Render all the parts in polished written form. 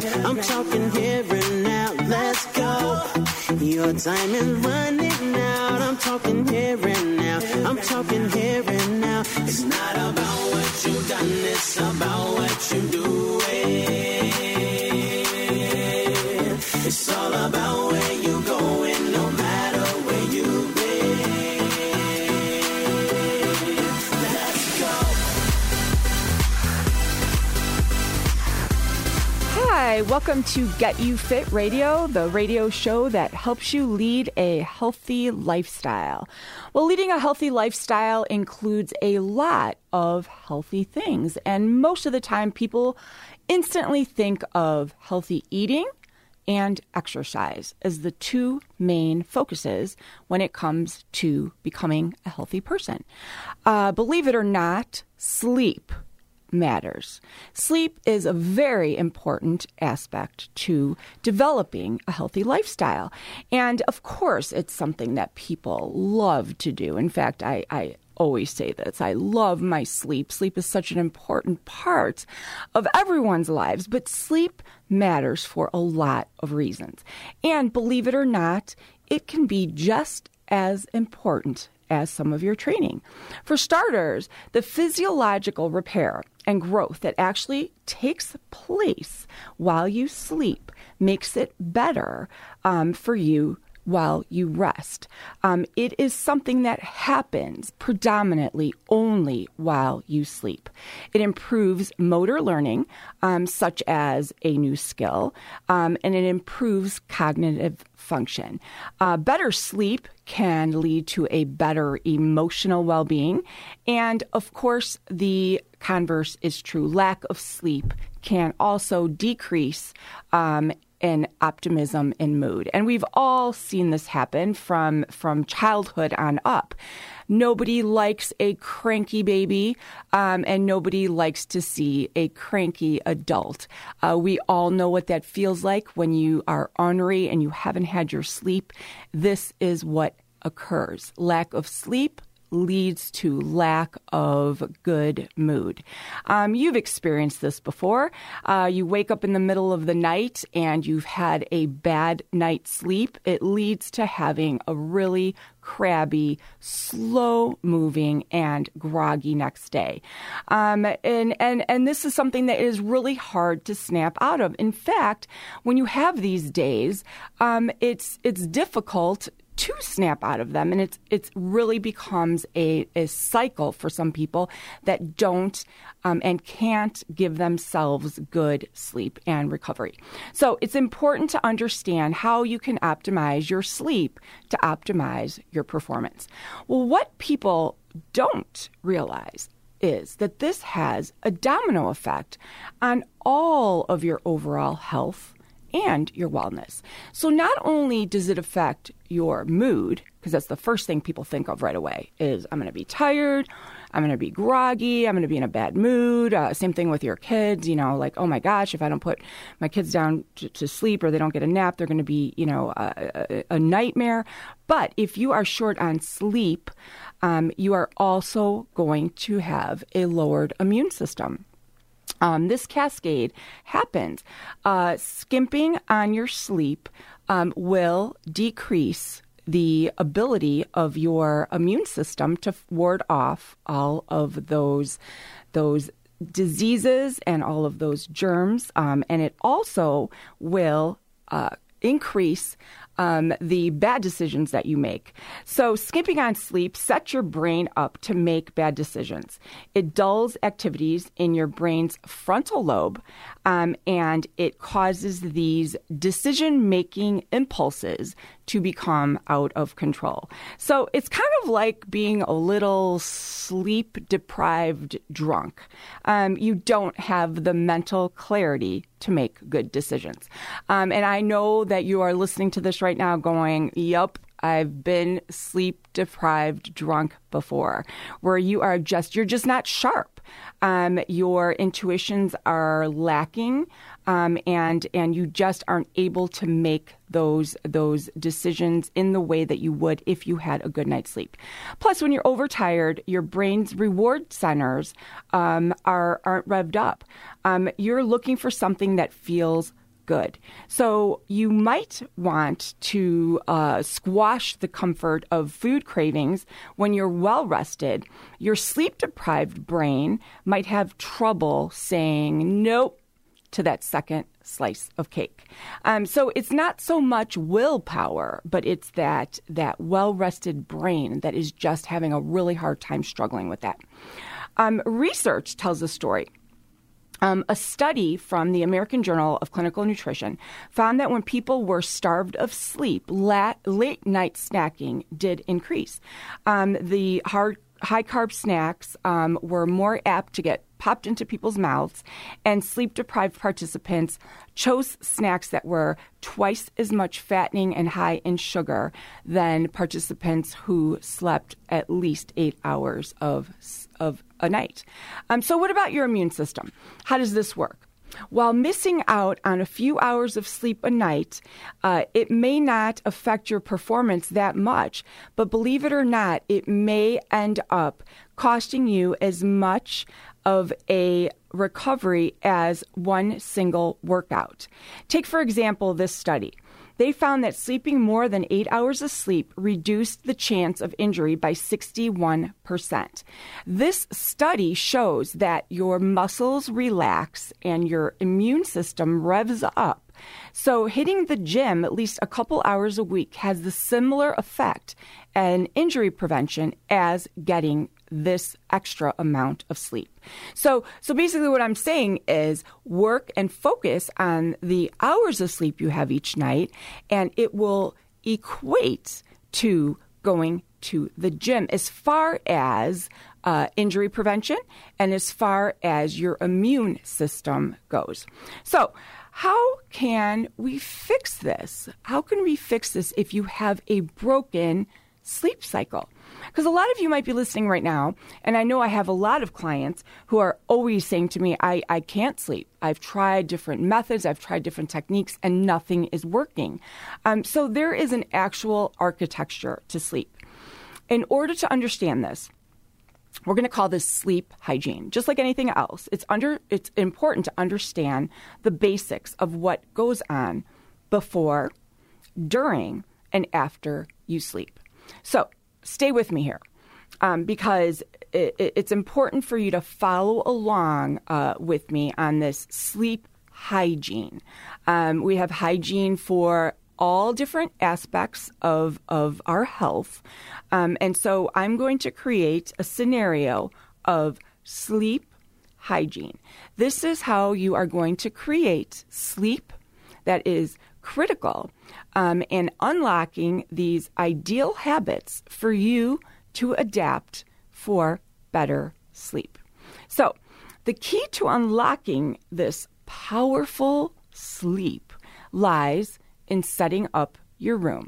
I'm talking here and now. Let's go. Your time is running out. I'm talking here and now. I'm talking here and now. It's not about what you've done, it's about what you're doing. It's all about where you're going, no matter where you've been. Let's go. Hi, welcome to Get You Fit Radio, the radio show that helps you lead a healthy lifestyle. Well, leading a healthy lifestyle includes a lot of healthy things, and most of the time people instantly think of healthy eating and exercise as the two main focuses when it comes to becoming a healthy person. Believe it or not, sleep matters. Sleep is a very important aspect to developing a healthy lifestyle. And of course, it's something that people love to do. In fact, I always say this. I love my sleep. Sleep is such an important part of everyone's lives, but sleep matters for a lot of reasons. And believe it or not, it can be just as important as some of your training. For starters, the physiological repair and growth that actually takes place while you sleep makes it better for you while you rest. It is something that happens predominantly only while you sleep. It improves motor learning, such as a new skill, and it improves cognitive function. Better sleep can lead to a better emotional well-being. And of course, the converse is true. Lack of sleep can also decrease in optimism and mood. And we've all seen this happen from childhood on up. Nobody likes a cranky baby, and nobody likes to see a cranky adult. We all know what that feels like when you are ornery and you haven't had your sleep. This is what occurs. Lack of sleep leads to lack of good mood. You've experienced this before. You wake up in the middle of the night and you've had a bad night's sleep. It leads to having a really crabby, slow-moving, and groggy next day. And this is something that is really hard to snap out of. In fact, when you have these days, it's difficult to snap out of them, and it really becomes a cycle for some people that don't and can't give themselves good sleep and recovery. So it's important to understand how you can optimize your sleep to optimize your performance. Well, what people don't realize is that this has a domino effect on all of your overall health and your wellness. So not only does it affect your mood, because that's the first thing people think of right away, is I'm going to be tired, I'm going to be groggy, I'm going to be in a bad mood. Same thing with your kids, like, oh my gosh, if I don't put my kids down to sleep or they don't get a nap, they're going to be, a nightmare. But if you are short on sleep, you are also going to have a lowered immune system. This cascade happens. Skimping on your sleep will decrease the ability of your immune system to ward off all of those diseases and all of those germs. And it also will increase the bad decisions that you make. So skimping on sleep sets your brain up to make bad decisions. It dulls activities in your brain's frontal lobe, and it causes these decision-making impulses to become out of control. So it's kind of like being a little sleep-deprived drunk. You don't have the mental clarity to make good decisions. And I know that you are listening to this right now going, yup, I've been sleep-deprived drunk before, where you're just not sharp. Your intuitions are lacking, and you just aren't able to make those decisions in the way that you would if you had a good night's sleep. Plus, when you're overtired, your brain's reward centers aren't revved up. You're looking for something that feels good. So you might want to squash the comfort of food cravings when you're well rested. Your sleep-deprived brain might have trouble saying nope to that second slice of cake. So it's not so much willpower, but it's that well-rested brain that is just having a really hard time struggling with that. Research tells a story. A study from the American Journal of Clinical Nutrition found that when people were starved of sleep, late night snacking did increase. The high-carb snacks were more apt to get popped into people's mouths, and sleep-deprived participants chose snacks that were twice as much fattening and high in sugar than participants who slept at least 8 hours of a night. So what about your immune system? How does this work? While missing out on a few hours of sleep a night, it may not affect your performance that much, but believe it or not, it may end up costing you as much of a recovery as one single workout. Take, for example, this study. They found that sleeping more than 8 hours of sleep reduced the chance of injury by 61%. This study shows that your muscles relax and your immune system revs up. So hitting the gym at least a couple hours a week has the similar effect and injury prevention as getting this extra amount of sleep. So basically what I'm saying is work and focus on the hours of sleep you have each night, and it will equate to going to the gym as far as injury prevention and as far as your immune system goes. So how can we fix this? How can we fix this if you have a broken sleep cycle? Because a lot of you might be listening right now, and I know I have a lot of clients who are always saying to me, I can't sleep. I've tried different methods, I've tried different techniques, and nothing is working. So there is an actual architecture to sleep. In order to understand this, we're going to call this sleep hygiene. Just like anything else, it's important to understand the basics of what goes on before, during, and after you sleep. So stay with me here because it's important for you to follow along with me on this sleep hygiene. We have hygiene for all different aspects of our health. And so I'm going to create a scenario of sleep hygiene. This is how you are going to create sleep that is critical in unlocking these ideal habits for you to adapt for better sleep. So the key to unlocking this powerful sleep lies in setting up your room.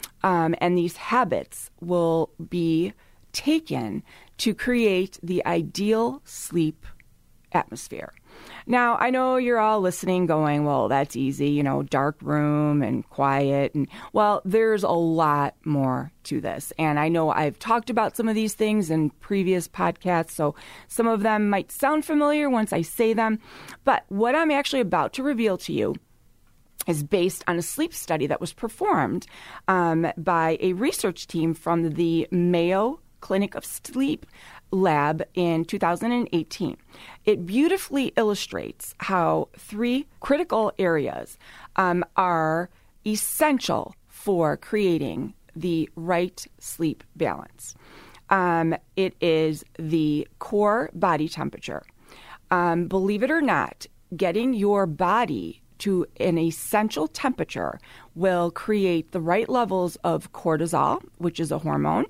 And these habits will be taken to create the ideal sleep atmosphere. Now, I know you're all listening going, well, that's easy, dark room and quiet. And well, there's a lot more to this. And I know I've talked about some of these things in previous podcasts, so some of them might sound familiar once I say them. But what I'm actually about to reveal to you is based on a sleep study that was performed by a research team from the Mayo Clinic of Sleep lab in 2018. It beautifully illustrates how 3 critical areas are essential for creating the right sleep balance. It is the core body temperature. Believe it or not, getting your body to an essential temperature will create the right levels of cortisol, which is a hormone,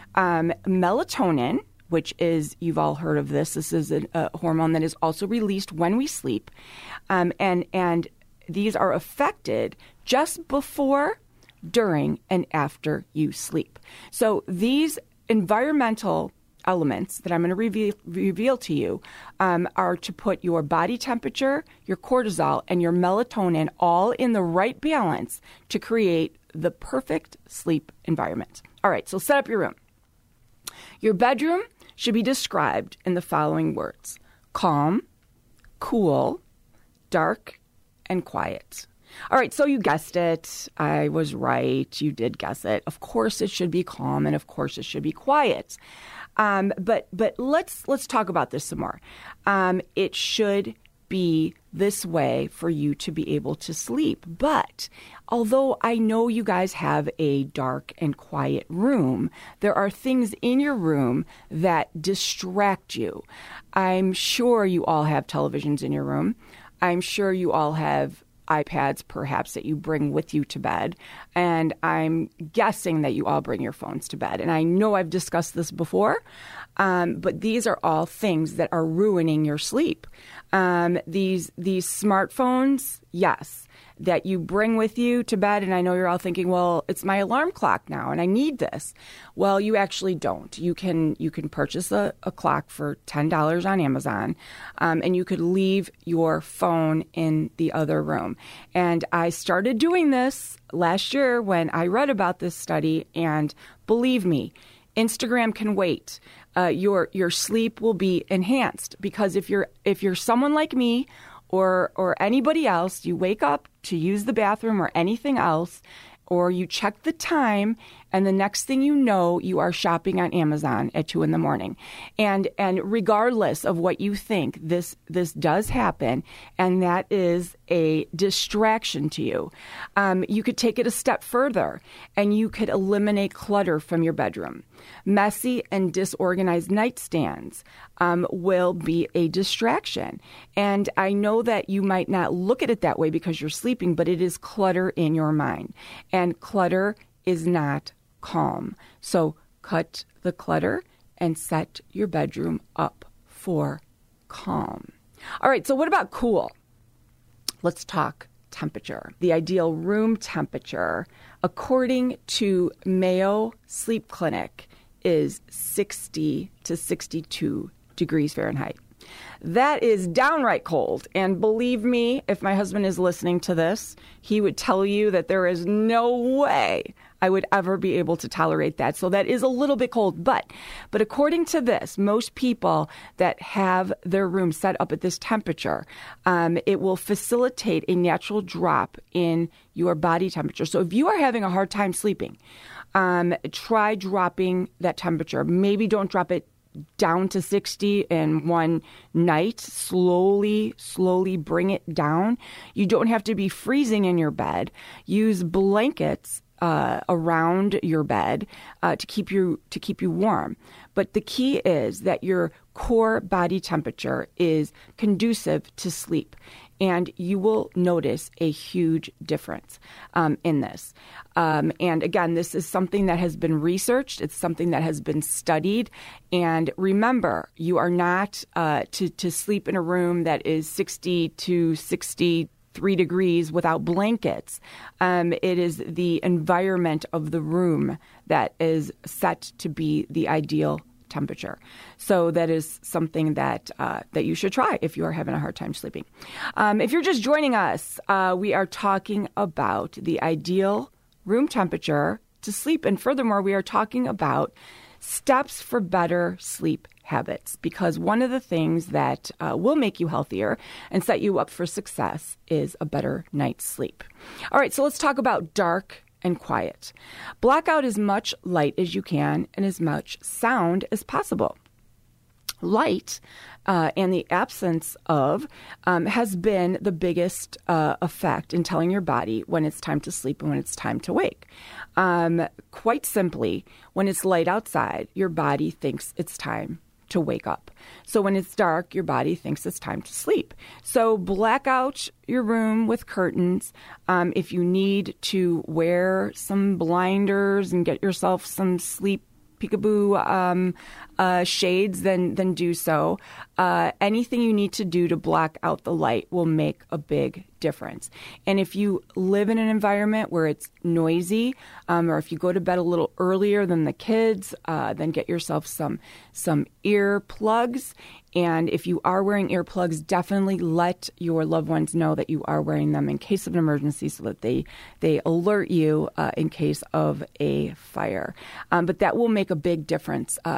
melatonin, which is, you've all heard of this. This is a hormone that is also released when we sleep. And these are affected just before, during, and after you sleep. So these environmental elements that I'm going to reveal to you are to put your body temperature, your cortisol, and your melatonin all in the right balance to create the perfect sleep environment. All right, so set up your room. Your bedroom should be described in the following words: calm, cool, dark, and quiet. All right, so you guessed it. I was right. You did guess it. Of course, it should be calm, and of course, it should be quiet. But let's talk about this some more. It should be this way for you to be able to sleep. But although I know you guys have a dark and quiet room, there are things in your room that distract you. I'm sure you all have televisions in your room. I'm sure you all have iPads, perhaps, that you bring with you to bed. And I'm guessing that you all bring your phones to bed. And I know I've discussed this before, but these are all things that are ruining your sleep. These smartphones, yes, that you bring with you to bed. And I know you're all thinking, well, it's my alarm clock now and I need this. Well, you actually don't. You can purchase a clock for $10 on Amazon, and you could leave your phone in the other room. And I started doing this last year when I read about this study, and believe me, Instagram can wait. Your sleep will be enhanced, because if you're someone like me or anybody else, you wake up to use the bathroom or anything else, or you check the time, and the next thing you know, you are shopping on Amazon at 2 a.m. And regardless of what you think, this does happen, and that is a distraction to you. You could take it a step further, and you could eliminate clutter from your bedroom. Messy and disorganized nightstands will be a distraction. And I know that you might not look at it that way because you're sleeping, but it is clutter in your mind. And clutter is not calm. So cut the clutter and set your bedroom up for calm. All right, so what about cool? Let's talk temperature. The ideal room temperature, according to Mayo Sleep Clinic, is 60 to 62 degrees Fahrenheit. That is downright cold. And believe me, if my husband is listening to this, he would tell you that there is no way I would ever be able to tolerate that. So that is a little bit cold. But according to this, most people that have their room set up at this temperature, it will facilitate a natural drop in your body temperature. So if you are having a hard time sleeping, try dropping that temperature. Maybe don't drop it down to 60 in one night. Slowly bring it down. You don't have to be freezing in your bed. Use blankets around your bed to keep you warm. But the key is that your core body temperature is conducive to sleep. And you will notice a huge difference in this. And again, this is something that has been researched. It's something that has been studied. And remember, you are not to sleep in a room that is 60 to 63 degrees without blankets. It is the environment of the room that is set to be the ideal temperature. So that is something that you should try if you are having a hard time sleeping. If you're just joining us, we are talking about the ideal room temperature to sleep. And furthermore, we are talking about steps for better sleep habits, because one of the things that will make you healthier and set you up for success is a better night's sleep. All right, so let's talk about dark and quiet. Block out as much light as you can and as much sound as possible. Light and the absence of has been the biggest effect in telling your body when it's time to sleep and when it's time to wake. Quite simply, when it's light outside, your body thinks it's time to wake up. So when it's dark, your body thinks it's time to sleep. So black out your room with curtains. If you need to wear some blinders and get yourself some sleep peekaboo shades, then do so. Anything you need to do to block out the light will make a big difference. And if you live in an environment where it's noisy, or if you go to bed a little earlier than the kids, then get yourself some ear plugs. And if you are wearing earplugs, definitely let your loved ones know that you are wearing them in case of an emergency, so that they alert you in case of a fire. But that will make a big difference if you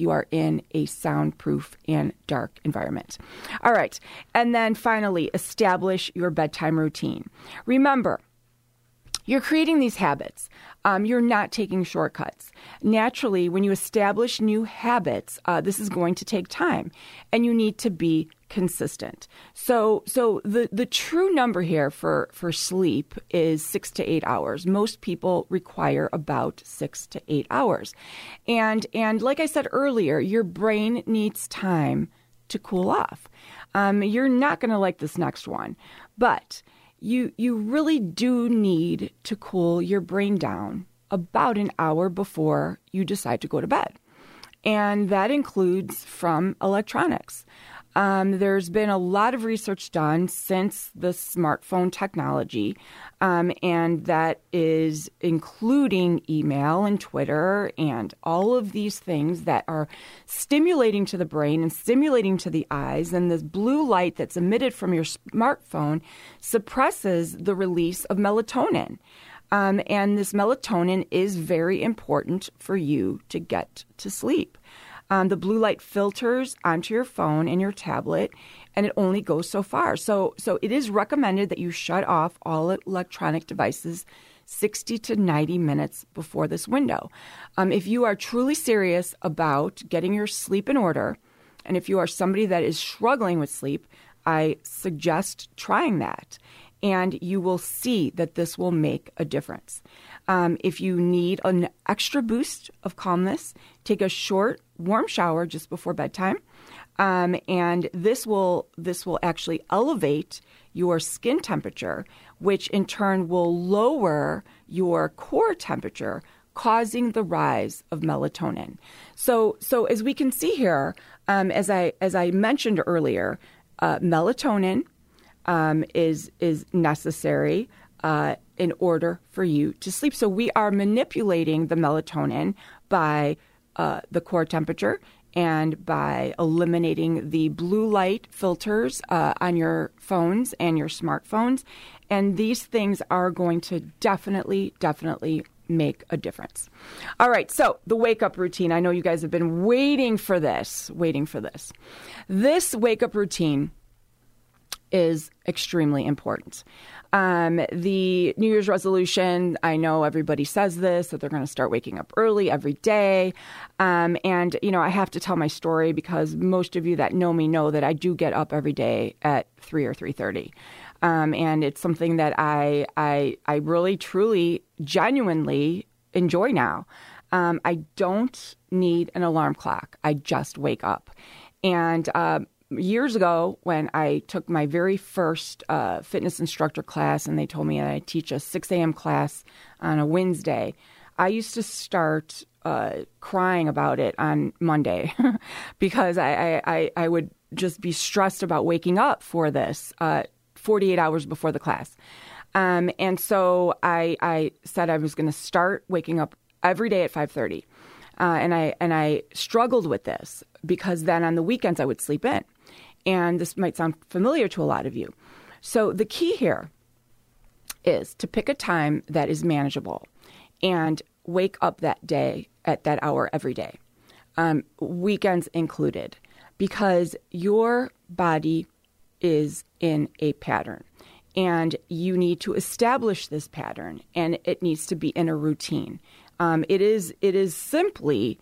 you are in a soundproof and dark environment. All right. And then finally, establish your bedtime routine. Remember, you're creating these habits. You're not taking shortcuts. Naturally, when you establish new habits, this is going to take time, and you need to be consistent. So the true number here for sleep is 6 to 8 hours. Most people require about 6 to 8 hours. And like I said earlier, your brain needs time to cool off. You're not going to like this next one, but you really do need to cool your brain down about an hour before you decide to go to bed. And that includes from electronics. There's been a lot of research done since the smartphone technology, and that is including email and Twitter and all of these things that are stimulating to the brain and stimulating to the eyes. And this blue light that's emitted from your smartphone suppresses the release of melatonin. And this melatonin is very important for you to get to sleep. The blue light filters onto your phone and your tablet, and it only goes so far. So it is recommended that you shut off all electronic devices 60 to 90 minutes before this window. If you are truly serious about getting your sleep in order, and if you are somebody that is struggling with sleep, I suggest trying that. And you will see that this will make a difference. If you need an extra boost of calmness, take a short, warm shower just before bedtime. And this will actually elevate your skin temperature, which in turn will lower your core temperature, causing the rise of melatonin. So as we can see here, as I mentioned earlier, melatonin is necessary in order for you to sleep. So we are manipulating the melatonin by the core temperature and by eliminating the blue light filters on your phones and your smartphones. And these things are going to definitely make a difference. All right, so the wake-up routine. I know you guys have been waiting for this. This wake-up routine is extremely important. The New Year's resolution, I know everybody says this, that they're going to start waking up early every day. And, I have to tell my story because most of you that know me know that I do get up every day at 3 or 3:30. And it's something that I really, truly, genuinely enjoy now. I don't need an alarm clock. I just wake up. And years ago, when I took my very first fitness instructor class, and they told me that I teach a 6 a.m. class on a Wednesday, I used to start crying about it on Monday because I would just be stressed about waking up for this 48 hours before the class. And so I said I was going to start waking up every day at 5:30. And I struggled with this because then on the weekends I would sleep in. And this might sound familiar to a lot of you. So the key here is to pick a time that is manageable and wake up that day at that hour every day, weekends included, because your body is in a pattern. And you need to establish this pattern, and it needs to be in a routine. It is simply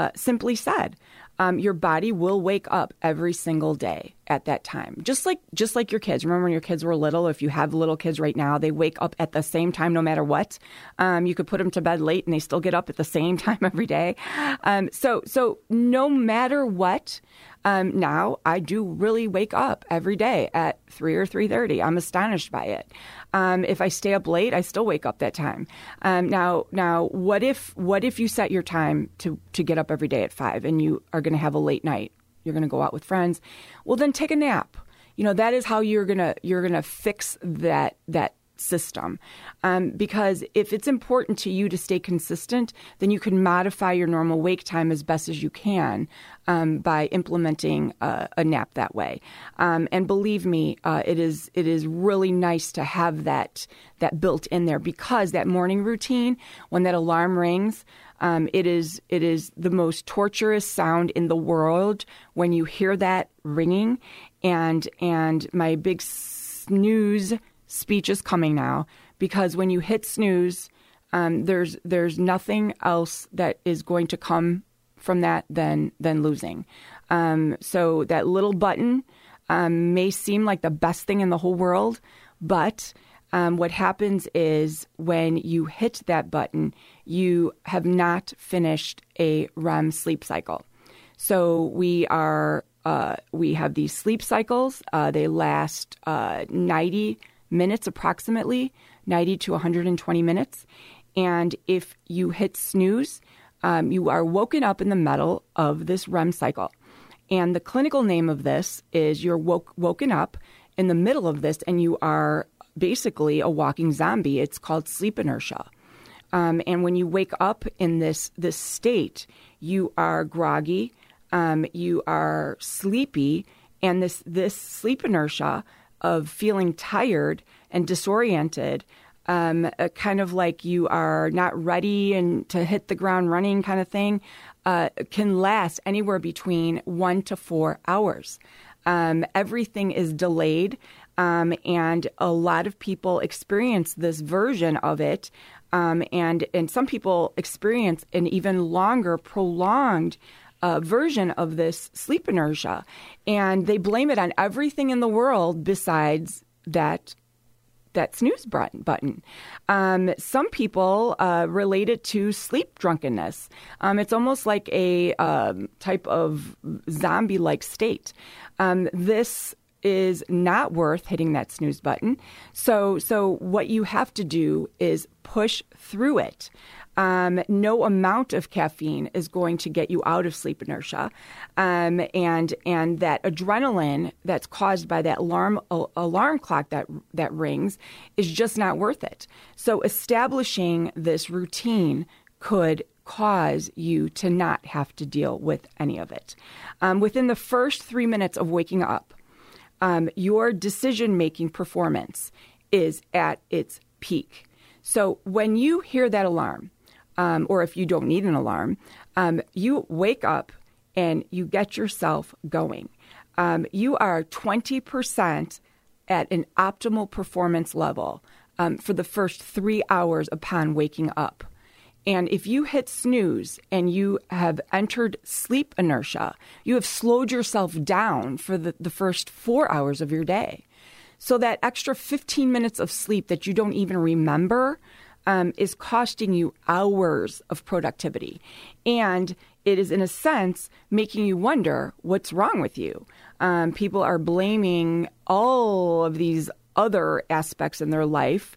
said. Your body will wake up every single day at that time, just like your kids. Remember when your kids were little? If you have little kids right now, they wake up at the same time no matter what. You could put them to bed late and they still get up at the same time every day. So no matter what, now I do really wake up every day at 3 or 3:30. I'm astonished by it. If I stay up late, I still wake up that time. Now, what if you set your time to get up every day at 5 and you are going to have a late night? You're going to go out with friends. Well, then take a nap. That is how you're gonna fix that system. Because if it's important to you to stay consistent, then you can modify your normal wake time as best as you can by implementing a nap that way. And believe me, it is really nice to have that built in there, because that morning routine, when that alarm rings, it is the most torturous sound in the world when you hear that ringing. And my big snooze speech is coming now, because when you hit snooze, there's nothing else that is going to come from that than losing. So that little button may seem like the best thing in the whole world, but what happens is when you hit that button, you have not finished a REM sleep cycle. So we have these sleep cycles. They last 90 minutes approximately, 90 to 120 minutes. And if you hit snooze, you are woken up in the middle of this REM cycle. And the clinical name of this is you're woken up in the middle of this, and you are basically a walking zombie. It's called sleep inertia. And when you wake up in this state, you are groggy, you are sleepy, and this sleep inertia of feeling tired and disoriented, kind of like you are not ready and to hit the ground running kind of thing, can last anywhere between 1 to 4 hours. Everything is delayed, and a lot of people experience this version of it, and some people experience an even longer, prolonged version of this sleep inertia, and they blame it on everything in the world besides that snooze button. Some people relate it to sleep drunkenness. It's almost like a type of zombie-like state. This is not worth hitting that snooze button. So what you have to do is push through it. No amount of caffeine is going to get you out of sleep inertia. And that adrenaline that's caused by that alarm clock that rings is just not worth it. So establishing this routine could cause you to not have to deal with any of it. Within the first 3 minutes of waking up, your decision-making performance is at its peak. So when you hear that alarm, or if you don't need an alarm, you wake up and you get yourself going. You are 20% at an optimal performance level for the first 3 hours upon waking up. And if you hit snooze and you have entered sleep inertia, you have slowed yourself down for the first 4 hours of your day. So that extra 15 minutes of sleep that you don't even remember is costing you hours of productivity. And it is, in a sense, making you wonder what's wrong with you. People are blaming all of these other aspects in their life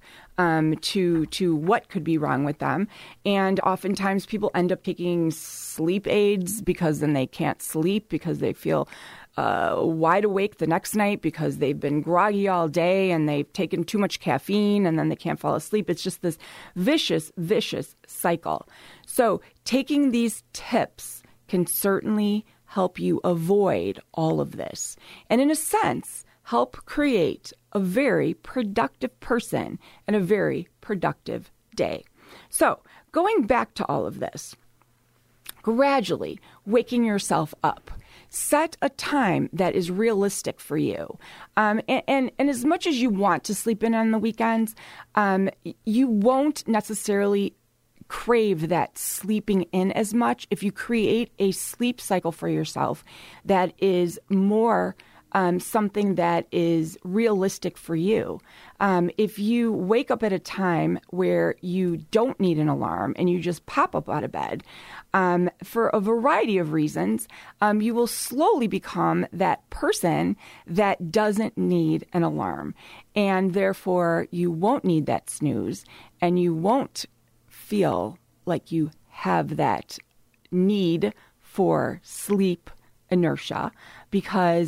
to what could be wrong with them. And oftentimes people end up taking sleep aids because then they can't sleep because they feel wide awake the next night because they've been groggy all day and they've taken too much caffeine and then they can't fall asleep. It's just this vicious cycle. So taking these tips can certainly help you avoid all of this. And in a sense, help create a very productive person and a very productive day. So going back to all of this, gradually waking yourself up. Set a time that is realistic for you. And as much as you want to sleep in on the weekends, you won't necessarily crave that sleeping in as much if you create a sleep cycle for yourself that is more something that is realistic for you. If you wake up at a time where you don't need an alarm and you just pop up out of bed, for a variety of reasons, you will slowly become that person that doesn't need an alarm. And therefore, you won't need that snooze and you won't feel like you have that need for sleep inertia because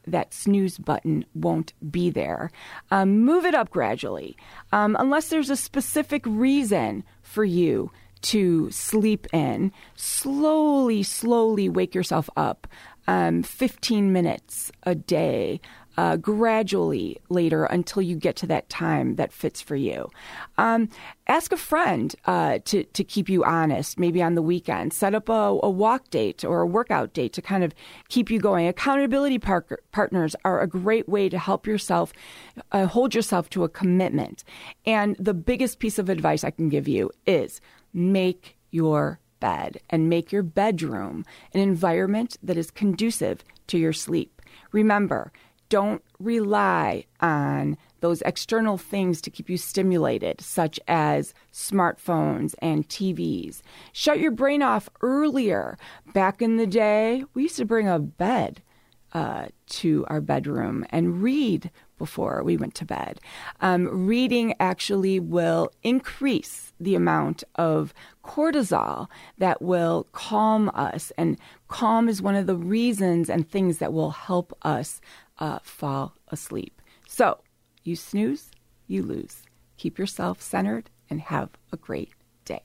that snooze button won't be there. Move it up gradually. Unless there's a specific reason for you to sleep in, slowly wake yourself up 15 minutes a day, gradually later until you get to that time that fits for you. Ask a friend to keep you honest, maybe on the weekend. Set up a walk date or a workout date to kind of keep you going. Accountability partners are a great way to help yourself hold yourself to a commitment. And the biggest piece of advice I can give you is make your bed and make your bedroom an environment that is conducive to your sleep. Remember, don't rely on those external things to keep you stimulated, such as smartphones and TVs. Shut your brain off earlier. Back in the day, we used to bring a bed to our bedroom and read before we went to bed. Reading actually will increase the amount of cortisol that will calm us. And calm is one of the reasons and things that will help us fall asleep. So you snooze, you lose. Keep yourself centered and have a great day.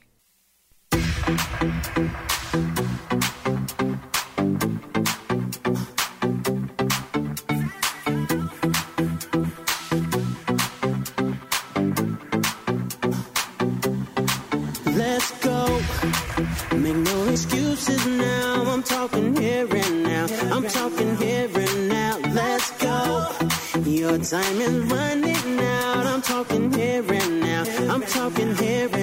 Let's go. Make no excuses now. I'm talking here and now. I'm talking here and now. Let's go. Your time is running out. I'm talking here and now. I'm talking here and now.